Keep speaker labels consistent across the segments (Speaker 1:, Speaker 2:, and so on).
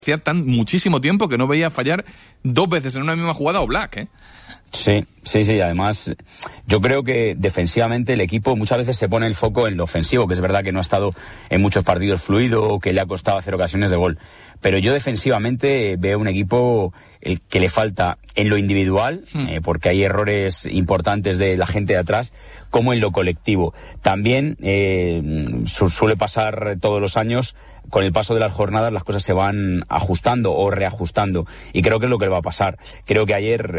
Speaker 1: Hacía muchísimo tiempo que no veía fallar 2 veces en una misma jugada a Oblak, ¿eh?
Speaker 2: Sí. Además, yo creo que defensivamente el equipo muchas veces se pone el foco en lo ofensivo, que es verdad que no ha estado en muchos partidos fluido, que le ha costado hacer ocasiones de gol. Pero yo defensivamente veo un equipo el que le falta en lo individual, porque hay errores importantes de la gente de atrás, como en lo colectivo. También suele pasar todos los años, con el paso de las jornadas las cosas se van ajustando o reajustando, y creo que es lo que le va a pasar. Creo que ayer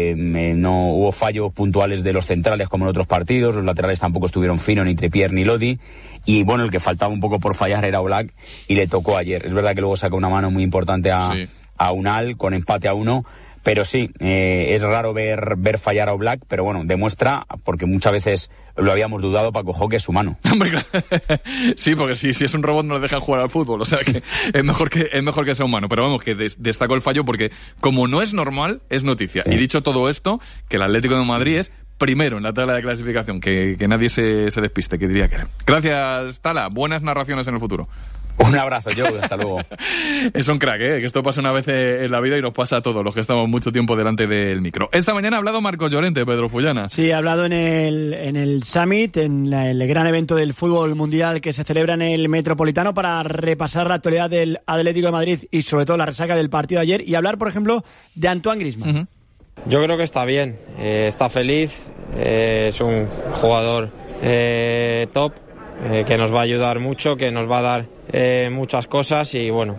Speaker 2: no hubo fallos puntuales de los centrales como en otros partidos, los laterales tampoco estuvieron finos, ni Trippier ni Lodi, y bueno, el que faltaba un poco por fallar era Oblak, y le tocó ayer. Es verdad que luego saca una mano muy importante a Unal con empate a 1, pero sí, es raro ver fallar a Oblak, pero bueno, demuestra, porque muchas veces lo habíamos dudado, Paco Jo, que es humano.
Speaker 1: Hombre, claro. Sí, porque si es un robot no le dejan jugar al fútbol, o sea que es mejor que sea humano, pero vamos, que destacó el fallo porque como no es normal, es noticia. Sí. Y dicho todo esto, que el Atlético de Madrid es primero en la tabla de clasificación, que nadie se despiste, que diría que era. Gracias, Tala, buenas narraciones en el futuro.
Speaker 2: Un abrazo, Joe, hasta luego.
Speaker 1: Es un crack, que esto pasa una vez en la vida y nos pasa a todos los que estamos mucho tiempo delante del micro. Esta mañana ha hablado Marcos Llorente, Pedro Fullana.
Speaker 3: Sí, ha hablado en el Summit, en el gran evento del fútbol mundial que se celebra en el Metropolitano, para repasar la actualidad del Atlético de Madrid y sobre todo la resaca del partido de ayer, y hablar, por ejemplo, de Antoine Griezmann.
Speaker 4: Uh-huh. Yo creo que está bien, está feliz, es un jugador top, que nos va a ayudar mucho, que nos va a dar muchas cosas, y bueno,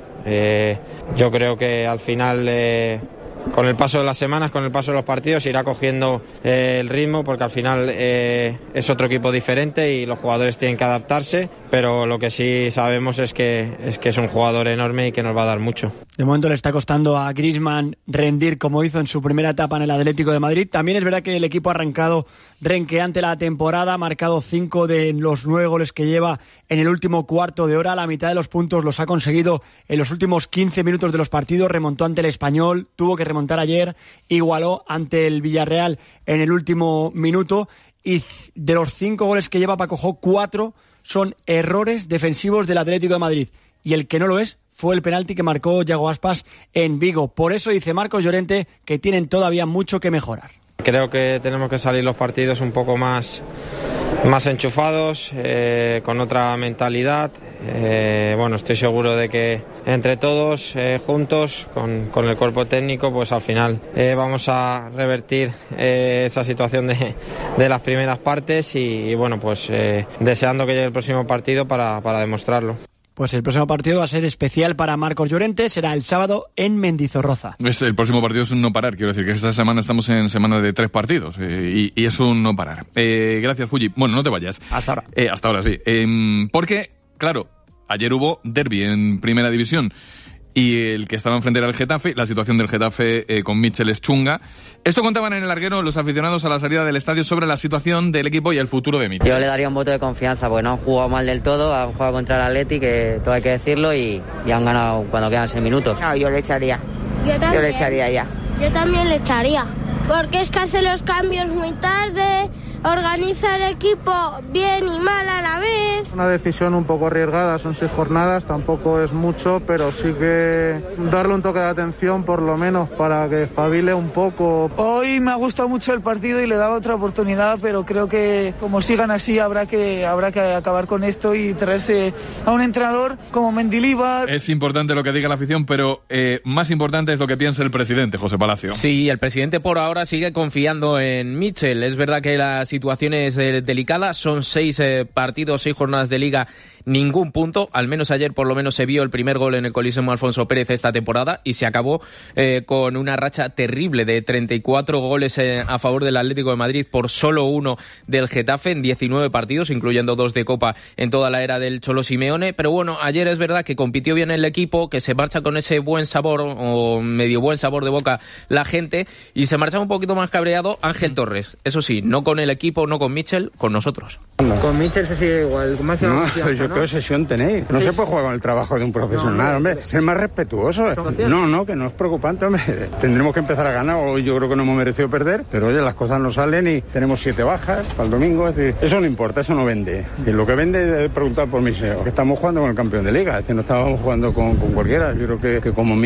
Speaker 4: yo creo que al final, con el paso de las semanas, con el paso de los partidos, irá cogiendo el ritmo, porque al final es otro equipo diferente y los jugadores tienen que adaptarse, pero lo que sí sabemos es que es un jugador enorme y que nos va a dar mucho.
Speaker 3: De momento le está costando a Griezmann rendir como hizo en su primera etapa en el Atlético de Madrid. También es verdad que el equipo ha arrancado renqueante la temporada, ha marcado 5 de los 9 goles que lleva en el último cuarto de hora. La mitad de los puntos los ha conseguido en los últimos 15 minutos de los partidos. Remontó ante el Español, tuvo que remontar ayer, igualó ante el Villarreal en el último minuto, y de los 5 goles que lleva Paco Jo, 4 son errores defensivos del Atlético de Madrid, y el que no lo es fue el penalti que marcó Yago Aspas en Vigo. Por eso dice Marcos Llorente que tienen todavía mucho que mejorar.
Speaker 4: Creo que tenemos que salir los partidos un poco más enchufados, con otra mentalidad. Bueno, estoy seguro de que entre todos, juntos, con el cuerpo técnico, pues al final vamos a revertir esa situación de las primeras partes, y bueno, pues deseando que llegue el próximo partido para demostrarlo.
Speaker 3: Pues el próximo partido va a ser especial para Marcos Llorente, será el sábado en Mendizorroza.
Speaker 1: El próximo partido es un no parar, quiero decir que esta semana estamos en semana de 3 partidos, y es un no parar. Gracias, Fuji. Bueno, no te vayas.
Speaker 3: Hasta ahora.
Speaker 1: Hasta ahora, sí. Porque, claro, ayer hubo derbi en Primera División, y el que estaba enfrente era el Getafe. La situación del Getafe con Mitchell es chunga. Esto contaban en el larguero los aficionados a la salida del estadio sobre la situación del equipo y el futuro de Mitchell.
Speaker 5: Yo le daría un voto de confianza, porque no han jugado mal del todo, han jugado contra el Atleti, que todo hay que decirlo, y han ganado cuando quedan 6 minutos.
Speaker 6: No, yo le echaría. Yo le echaría ya.
Speaker 7: Yo también le echaría, porque es que hace los cambios muy tarde, organiza el equipo bien y mal a la vez.
Speaker 8: Una decisión un poco arriesgada, son 6 jornadas, tampoco es mucho, pero sí que darle un toque de atención por lo menos para que espabile un poco.
Speaker 9: Hoy me ha gustado mucho el partido y le daba otra oportunidad, pero creo que como sigan así habrá que acabar con esto y traerse a un entrenador como Mendilibar.
Speaker 1: Es importante lo que diga la afición, pero más importante es lo que piensa el presidente, José Palacio.
Speaker 10: Sí, el presidente por ahora sigue confiando en Mitchell. Es verdad que la situación es delicada, son 6 partidos, 6 jornadas de liga, ningún punto. Al menos ayer por lo menos se vio el primer gol en el Coliseum Alfonso Pérez esta temporada, y se acabó con una racha terrible de 34 goles a favor del Atlético de Madrid por solo 1 del Getafe en 19 partidos, incluyendo 2 de Copa en toda la era del Cholo Simeone. Pero bueno, ayer es verdad que compitió bien el equipo, que se marcha con ese buen sabor o medio buen sabor de boca la gente, y se marcha un poquito más cabreado Ángel Torres. Eso sí, no con el equipo, no con Mitchell, con nosotros.
Speaker 11: Con Mitchell se sigue igual, con máxima confianza, ¿no? ¿qué obsesión tenéis? No se puede jugar con el trabajo de un profesional, hombre. Ser más respetuoso. No, que no es preocupante, hombre. Tendremos que empezar a ganar. Hoy yo creo que no hemos merecido perder, pero oye, las cosas no salen y tenemos 7 bajas para el domingo. Es decir, eso no importa, eso no vende. Y lo que vende es preguntar por Miseo. Que estamos jugando con el campeón de liga, es decir, no estábamos jugando con cualquiera. Yo creo que como